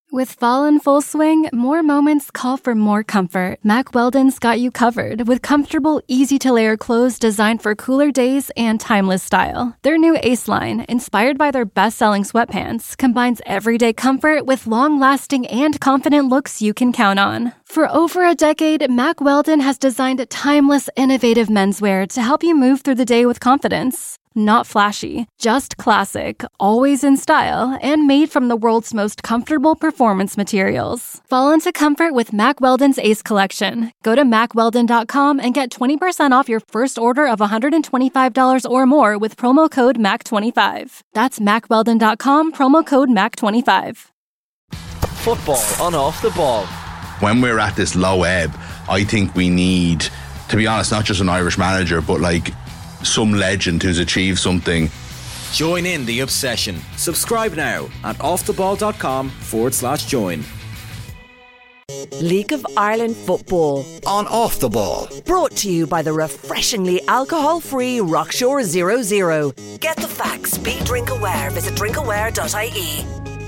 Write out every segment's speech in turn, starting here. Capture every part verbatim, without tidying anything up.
With fall in full swing, more moments call for more comfort. Mack Weldon's got you covered with comfortable, easy-to-layer clothes designed for cooler days and timeless style. Their new Ace line, inspired by their best-selling sweatpants, combines everyday comfort with long-lasting and confident looks you can count on. For over a decade, Mack Weldon has designed timeless, innovative menswear to help you move through the day with confidence. Not flashy, just classic, always in style, and made from the world's most comfortable performance materials. Fall into comfort with Mack Weldon's Ace Collection. Go to mack weldon dot com and get twenty percent off your first order of one hundred twenty-five dollars or more with promo code M A C twenty-five. That's mack weldon dot com, promo code M A C twenty-five. Football on Off the Ball. When we're at this low ebb, I think we need, to be honest, not just an Irish manager, but like some legend who's achieved something. Join in the obsession. Subscribe now at offtheball.com forward slash join. League of Ireland Football on Off the Ball. Brought to you by the refreshingly alcohol-free Rockshore Zero Zero. Get the facts, be drink aware. Visit drink aware dot I E.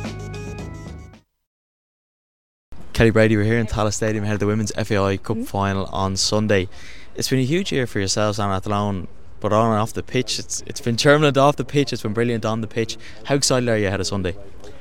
Kelly Brady, we're here in Tallaght Stadium ahead of the Women's F A I Cup mm-hmm. final on Sunday. It's been a huge year for yourselves, Anna Athlone, but on and off the pitch, it's it's been turbulent off the pitch, it's been brilliant on the pitch. How excited are you ahead of Sunday?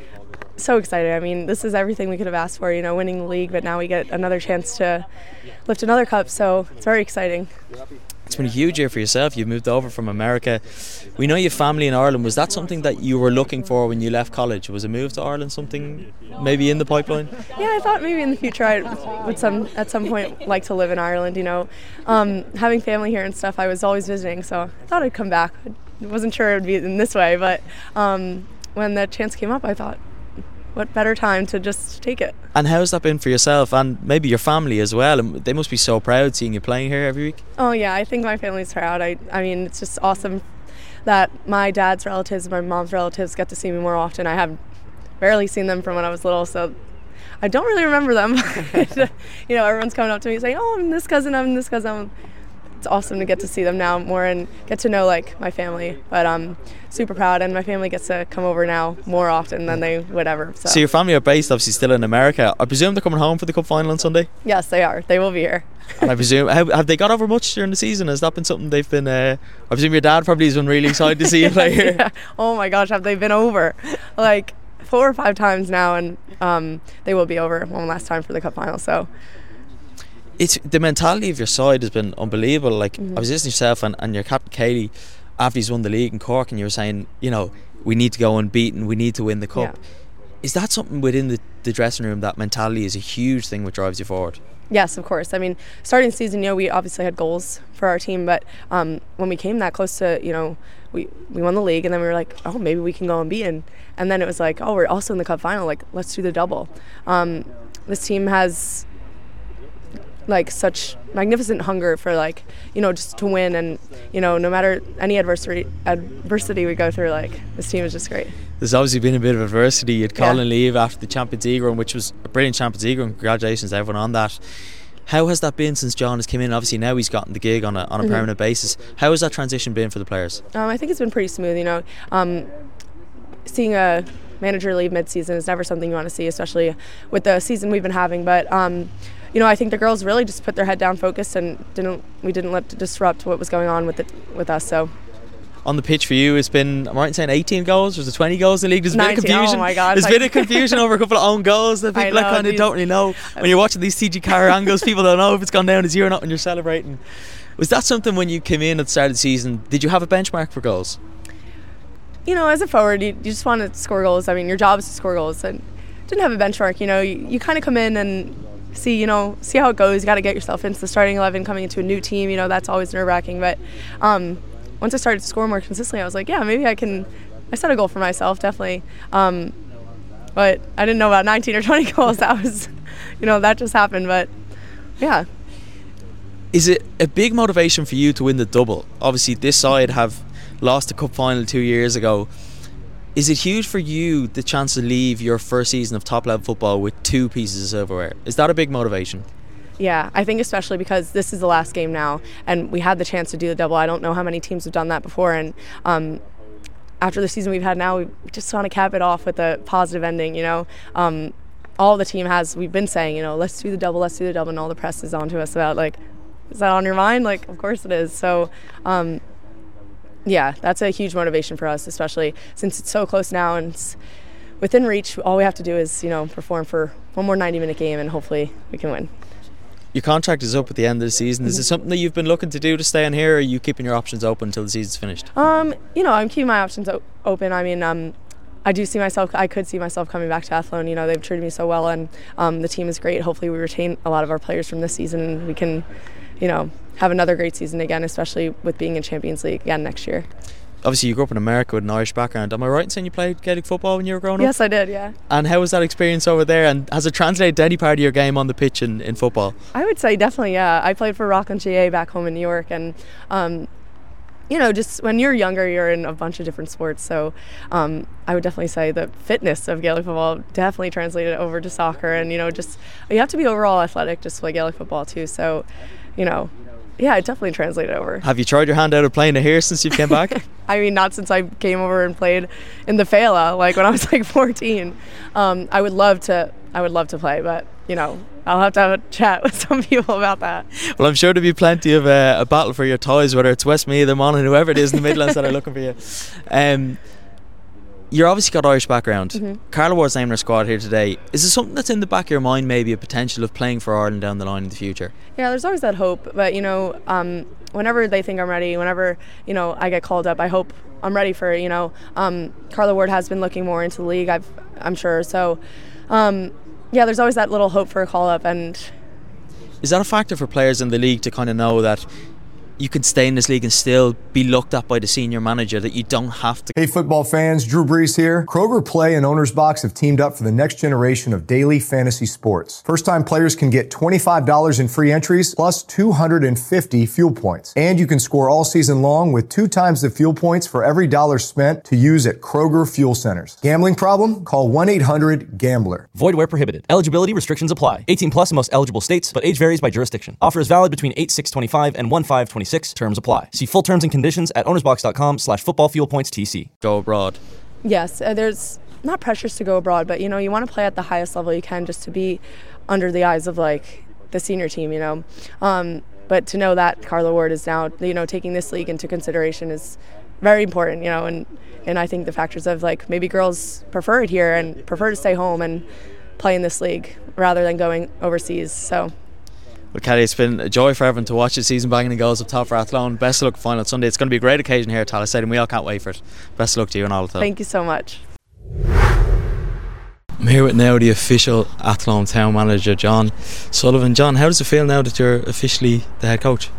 So excited. I mean, this is everything we could have asked for, you know, winning the league, but now we get another chance to lift another cup, so it's very exciting. It's been a huge year for yourself. You've moved over from America. We know you have family in Ireland. Was that something that you were looking for when you left college? Was a move to Ireland something maybe in the pipeline? Yeah, I thought maybe in the future I would some at some point like to live in Ireland, you know. Um, having family here and stuff, I was always visiting, so I thought I'd come back. I wasn't sure it would be in this way, but um, when the chance came up, I thought, what better time to just take it. And how's that been for yourself and maybe your family as well? And they must be so proud seeing you playing here every week. Oh yeah, I think my family's proud. I, I mean, it's just awesome that my dad's relatives and my mom's relatives get to see me more often. I have barely seen them from when I was little, so I don't really remember them. You know, everyone's coming up to me saying, oh, I'm this cousin, I'm this cousin. It's awesome to get to see them now more and get to know like my family, but I'm super proud, and my family gets to come over now more often than they would ever. So, so your family are based obviously still in America. I presume they're coming home for the cup final on Sunday? Yes, they are. They will be here. And I presume, have, have they got over much during the season? Has that been something they've been, uh, I presume your dad probably has been really excited to see you play here. Yeah. Oh my gosh, have they been over like four or five times now, and um, they will be over one last time for the cup final, so it's the mentality of your side has been unbelievable. Like mm-hmm. I was listening to yourself and, and your captain Kaylee after he's won the league in Cork, and you were saying, you know, we need to go unbeaten, we need to win the cup. Yeah. Is that something within the, the dressing room, that mentality is a huge thing which drives you forward? Yes, of course. I mean, starting the season, you know, we obviously had goals for our team, but um, when we came that close to, you know, we, we won the league, and then we were like, oh, maybe we can go unbeaten. And then it was like, oh, we're also in the cup final, like, let's do the double. Um, this team has like such magnificent hunger for, like, you know, just to win, and, you know, no matter any adversity adversity we go through, like, this team is just great. There's obviously been a bit of adversity. You'd call yeah. and leave after the Champions League run, which was a brilliant Champions League run. Congratulations to everyone on that. How has that been since John has come in? Obviously now he's gotten the gig on a, on a mm-hmm. permanent basis. How has that transition been for the players? Um, I think it's been pretty smooth, you know. Um, seeing a manager leave mid-season is never something you want to see, especially with the season we've been having, but um, you know, I think the girls really just put their head down, focused, and didn't we didn't let it disrupt what was going on with it with us. So on the pitch for you, it's been, am I right in saying eighteen goals? Was it twenty goals in the league? There's a bit of confusion. Oh my God. There's a bit of confusion over a couple of own goals that people kind of don't really know. When you're watching these T G Carr angles, people don't know if it's gone down to zero or not when you're celebrating. Was that something when you came in at the start of the season? Did you have a benchmark for goals? You know, as a forward, you, you just want to score goals. I mean, your job is to score goals, and didn't have a benchmark. You know, you, you kind of come in and see, you know, see how it goes. You got to get yourself into the starting eleven, coming into a new team. You know, that's always nerve-wracking. But um, once I started to score more consistently, I was like, yeah, maybe I can. I set a goal for myself, definitely. Um, but I didn't know about nineteen or twenty goals. That was, you know, that just happened. But yeah. Is it a big motivation for you to win the double? Obviously, this side have lost the cup final two years ago. Is it huge for you, the chance to leave your first season of top level football with two pieces of silverware? Is that a big motivation? Yeah, I think especially because this is the last game now, and we had the chance to do the double. I don't know how many teams have done that before, and um, after the season we've had now, we just want to cap it off with a positive ending, you know. Um, all the team has, we've been saying, you know, let's do the double, let's do the double, and all the press is on to us about, like, is that on your mind? Like, of course it is. So, um, yeah, that's a huge motivation for us, especially since it's so close now and it's within reach. All we have to do is, you know, perform for one more ninety-minute game, and hopefully we can win. Your contract is up at the end of the season. Is it something that you've been looking to do to stay on here, or are you keeping your options open until the season's finished? Um, you know, I'm keeping my options o- open. I mean, um, I do see myself, I could see myself coming back to Athlone. You know, they've treated me so well, and um, the team is great. Hopefully we retain a lot of our players from this season, and we can, you know, have another great season again, especially with being in Champions League again next year. Obviously you grew up in America with an Irish background. Am I right in saying you played Gaelic football when you were growing up? Yes, I did, yeah. And how was that experience over there, and has it translated to any part of your game on the pitch in, in football? I would say definitely, yeah. I played for Rockland G A back home in New York, and um, you know, just when you're younger, you're in a bunch of different sports. So um, I would definitely say the fitness of Gaelic football definitely translated over to soccer, and you know, just you have to be overall athletic just to play Gaelic football too. So, you know, yeah, it definitely translated over. Have you tried your hand out of playing it here since you came back? I mean, not since I came over and played in the Fela, like when I was like fourteen. Um, I would love to. I would love to play, but you know, I'll have to have a chat with some people about that. Well, I'm sure there'll be plenty of uh, a battle for your toys, whether it's Westmeath, the Monaghan, whoever it is in the Midlands that are looking for you. Um, You're obviously got Irish background. Mm-hmm. Carla Ward's naming her squad here today. Is there something that's in the back of your mind, maybe a potential of playing for Ireland down the line in the future? Yeah, there's always that hope. But, you know, um, whenever they think I'm ready, whenever, you know, I get called up, I hope I'm ready for it, you know. Um, Carla Ward has been looking more into the league, I've, I'm sure. So, um, yeah, there's always that little hope for a call-up. And is that a factor for players in the league to kind of know that you can stay in this league and still be looked at by the senior manager, that you don't have to? Hey football fans, Drew Brees here. Kroger Play and Owner's Box have teamed up for the next generation of daily fantasy sports. First time players can get twenty-five dollars in free entries plus two hundred fifty fuel points. And you can score all season long with two times the fuel points for every dollar spent to use at Kroger Fuel Centers. Gambling problem? Call one eight hundred gambler. Void where prohibited. Eligibility restrictions apply. eighteen plus in most eligible states, but age varies by jurisdiction. Offer is valid between eight six twenty-five and one five twenty-six. Terms apply. See full terms and conditions at ownersbox.com slash football fuel points TC. Go abroad. Yes, uh, there's not pressures to go abroad, but you know, you want to play at the highest level you can just to be under the eyes of like the senior team, you know. Um, but to know that Carla Ward is now, you know, taking this league into consideration is very important, you know, and, and I think the factors of like maybe girls prefer it here and prefer to stay home and play in this league rather than going overseas. So well, Kelly, it's been a joy for everyone to watch the season banging the goals up top for Athlone. Best of luck final Sunday. It's going to be a great occasion here at Tallaght Stadium. We all can't wait for it. Best of luck to you and all of that. Thank you so much. I'm here with now the official Athlone town manager, John Sullivan. John, how does it feel now that you're officially the head coach?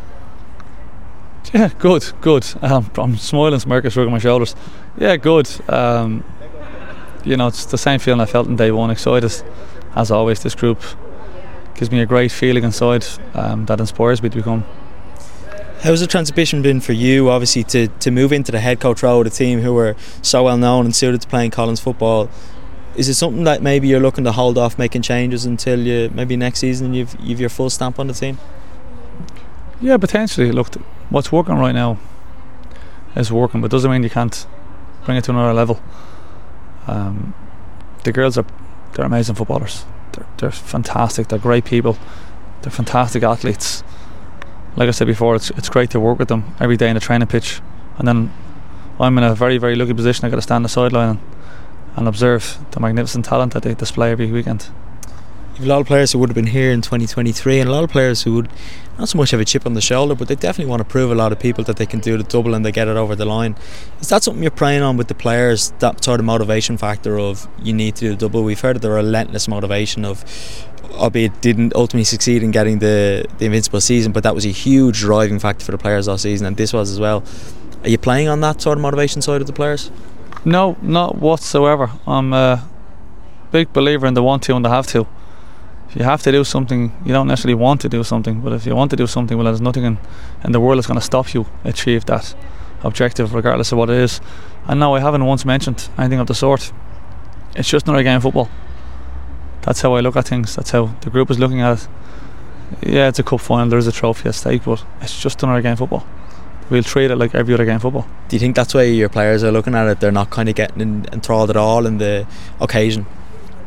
Yeah, good, good. Um, I'm smiling, smirking, shrugging my shoulders. Yeah, good. Um, you know, it's the same feeling I felt in day one. Excited, as always. This group gives me a great feeling inside um, that inspires me to become. How's the transition been for you, obviously, to, to move into the head coach role of a team who are so well known and suited to playing Collins football? Is it something that maybe you're looking to hold off making changes until you maybe next season you've you've your full stamp on the team? Yeah, potentially. Look, what's working right now is working, but doesn't mean you can't bring it to another level. Um, the girls are they're amazing footballers. They're, they're fantastic. They're great people. They're fantastic athletes. Like I said before, it's it's great to work with them every day in the training pitch. And then I'm in a very, very lucky position. I got to stand on the sideline and, and observe the magnificent talent that they display every weekend. You have a lot of players who would have been here in twenty twenty-three, and a lot of players who would not so much have a chip on the shoulder, but they definitely want to prove a lot of people that they can do the double and they get it over the line. Is that something you're preying on with the players, that sort of motivation factor of you need to do the double? We've heard of the relentless motivation of, albeit didn't ultimately succeed in getting the, the invincible season, but that was a huge driving factor for the players last season, and this was as well. Are you playing on that sort of motivation side of the players? No, not whatsoever. I'm a big believer in the want to and the have to. If you have to do something, you don't necessarily want to do something, but if you want to do something, well, there's nothing in, in the world that's going to stop you achieve that objective, regardless of what it is. And no, I haven't once mentioned anything of the sort. It's just another game of football. That's how I look at things. That's how the group is looking at it. Yeah, it's a cup final, there's a trophy at stake, but it's just another game of football. We'll treat it like every other game of football. Do you think that's why your players are looking at it? They're not kind of getting enthralled at all in the occasion?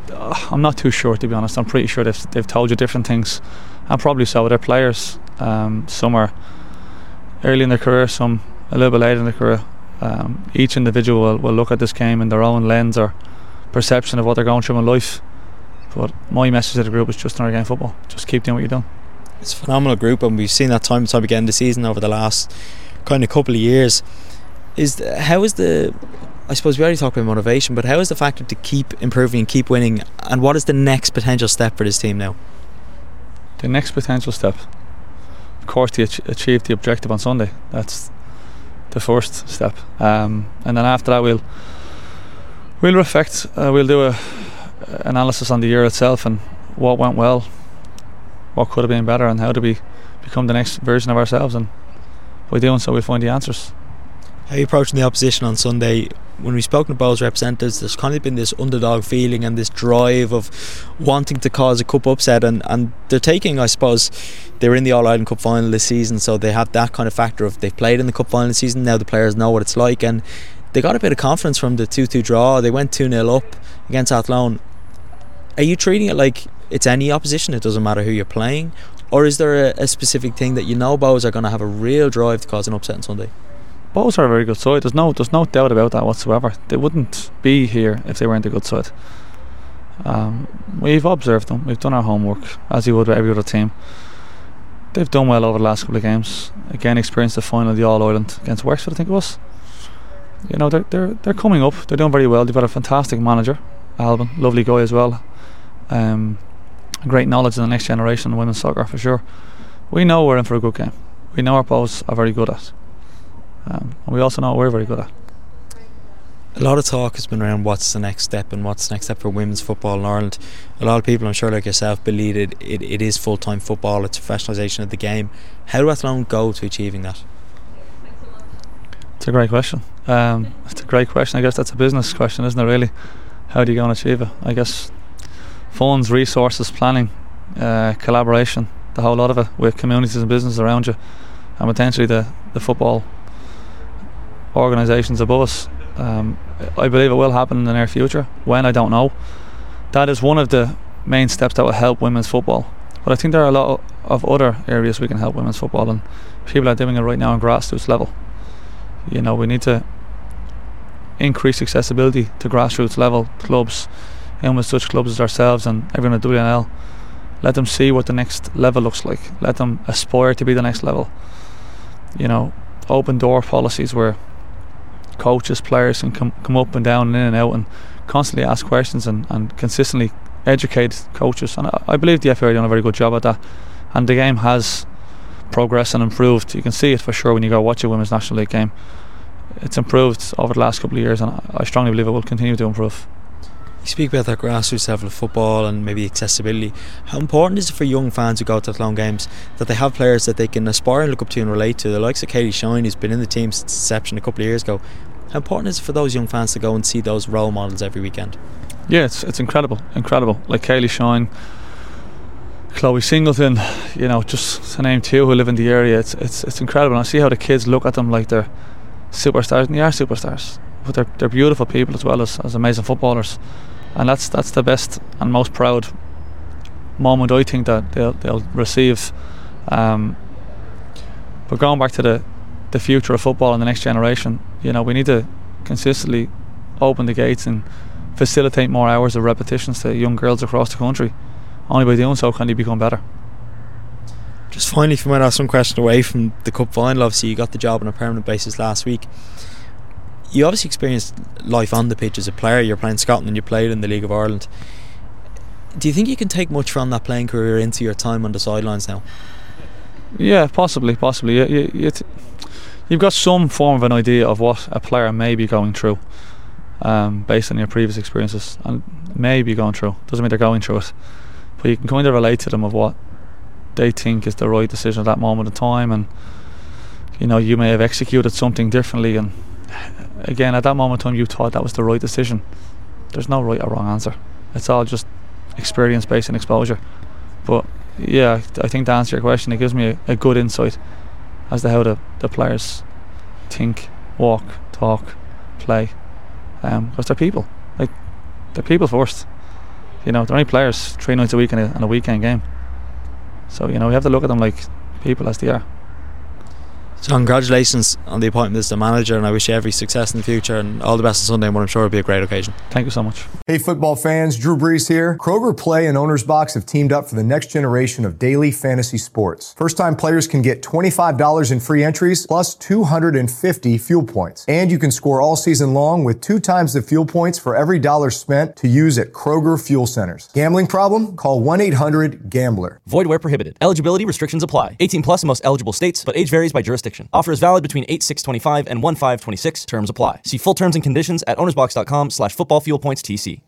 uh, I'm not too sure, to be honest. I'm pretty sure they've, they've told you different things, and probably so with their players. Um, some are early in their career, some a little bit later in their career. Um, each individual will, will look at this game in their own lens or perception of what they're going through in life. But my message to the group is just another game of football. Just keep doing what you're doing. It's a phenomenal group, and we've seen that time and time again this season over the last kind of couple of years. Is the, how is the I suppose we already talked about motivation, but how is the factor to keep improving and keep winning, and what is the next potential step for this team now? The next potential step, of course, to ach- achieve the objective on Sunday. That's the first step, um, and then after that we'll we'll reflect. Uh, we'll do a analysis on the year itself and what went well, what could have been better, and how do we become the next version of ourselves. And by doing so, we'll find the answers. How are you approaching the opposition on Sunday? When we've spoken to Bohs representatives, there's kind of been this underdog feeling and this drive of wanting to cause a cup upset, and, and they're taking, I suppose, they were in the All-Ireland Cup final this season, so they have that kind of factor of they've played in the Cup final this season, now the players know what it's like, and they got a bit of confidence from the two two draw. They went two nil up against Athlone. Are you treating it like it's any opposition, it doesn't matter who you're playing, or is there a, a specific thing that you know Bohs are going to have a real drive to cause an upset on Sunday? Bohs are a very good side. There's no, there's no doubt about that whatsoever. They wouldn't be here if they weren't a good side. Um, we've observed them. We've done our homework, as you would with every other team. They've done well over the last couple of games. Again, experienced the final of the All Ireland against Wexford, I think it was. You know, they're they're they're coming up. They're doing very well. They've got a fantastic manager, Alban, lovely guy as well. Um, great knowledge in the next generation of women's soccer for sure. We know we're in for a good game. We know our Bohs are very good at. Um, and we also know what we're very good at. A lot of talk has been around what's the next step and what's the next step for women's football in Ireland. A lot of people, I'm sure like yourself, believe it, it, it is full-time football, it's professionalisation of the game. How do Athlone go to achieving that? It's a great question. Um, it's a great question. I guess that's a business question, isn't it, really? How do you go and achieve it? I guess funds, resources, planning, uh, collaboration, the whole lot of it, with communities and businesses around you, and potentially the, the football organisations above us. Um, I believe it will happen in the near future. When, I don't know. That is one of the main steps that will help women's football. But I think there are a lot of other areas we can help women's football, and people are doing it right now on grassroots level. You know, we need to increase accessibility to grassroots level clubs, and with such clubs as ourselves and everyone at W N L. Let them see what the next level looks like. Let them aspire to be the next level. You know, open door policies where coaches, players can come, come up and down and in and out and constantly ask questions and, and consistently educate coaches. And I, I believe the F A are doing a very good job at that. And the game has progressed and improved. You can see it for sure when you go watch a Women's National League game. It's improved over the last couple of years, and I strongly believe it will continue to improve. You speak about that grassroots level of football and maybe accessibility. How important is it for young fans who go to Athlone games that they have players that they can aspire and look up to and relate to? The likes of Katie Shine, who's been in the team since inception a couple of years ago. How important is it for those young fans to go and see those role models every weekend? Yeah, it's it's incredible, incredible. Like Kaylee Shine, Chloe Singleton, you know, just to name two who live in the area. It's it's it's incredible. And I see how the kids look at them like they're superstars, and they are superstars. But they're they're beautiful people as well as, as amazing footballers. And that's that's the best and most proud moment I think that they'll they'll receive. Um, but going back to the the future of football and the next generation, you know, we need to consistently open the gates and facilitate more hours of repetitions to young girls across the country. Only by doing so can they become better. Just finally, if we might ask some question away from the cup final, obviously you got the job on a permanent basis last week. You obviously experienced life on the pitch as a player. You're playing Scotland and you played in the League of Ireland. Do you think you can take much from that playing career into your time on the sidelines now? Yeah, possibly, possibly. You, you, you t- you've got some form of an idea of what a player may be going through, um, based on your previous experiences, and may be going through. Doesn't mean they're going through it, but you can kind of relate to them of what they think is the right decision at that moment in time, and you know, you may have executed something differently, and again, at that moment in time, you thought that was the right decision. There's no right or wrong answer. It's all just experience based and exposure. But yeah, I think to answer your question, it gives me a, a good insight as to how the, the players think, walk, talk, play, um, because they're people. Like, they're people first. you know, they're only players three nights a week in a, in a weekend game. So, you know, we have to look at them like people as they are. So congratulations on the appointment as the manager, and I wish you every success in the future and all the best on Sunday, and what I'm sure will be a great occasion. Thank you so much. Hey football fans, Drew Brees here. Kroger Play and Owner's Box have teamed up for the next generation of daily fantasy sports. First-time players can get twenty-five dollars in free entries plus two hundred fifty fuel points. And you can score all season long with two times the fuel points for every dollar spent to use at Kroger Fuel Centers. Gambling problem? Call one eight hundred gambler. Void where prohibited. Eligibility restrictions apply. eighteen plus in most eligible states, but age varies by jurisdiction. Offer is valid between eight six twenty-five and one five twenty-six. Terms apply. See full terms and conditions at ownersbox.com slash football fuel points TC.